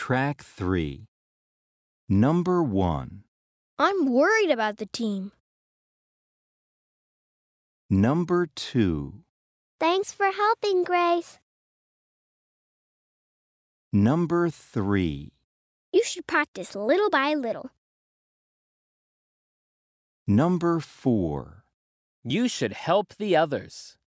Track 3. Number 1. I'm worried about the team. Number 2. Thanks for helping, Grace. Number 3. You should practice little by little. Number 4. You should help the others.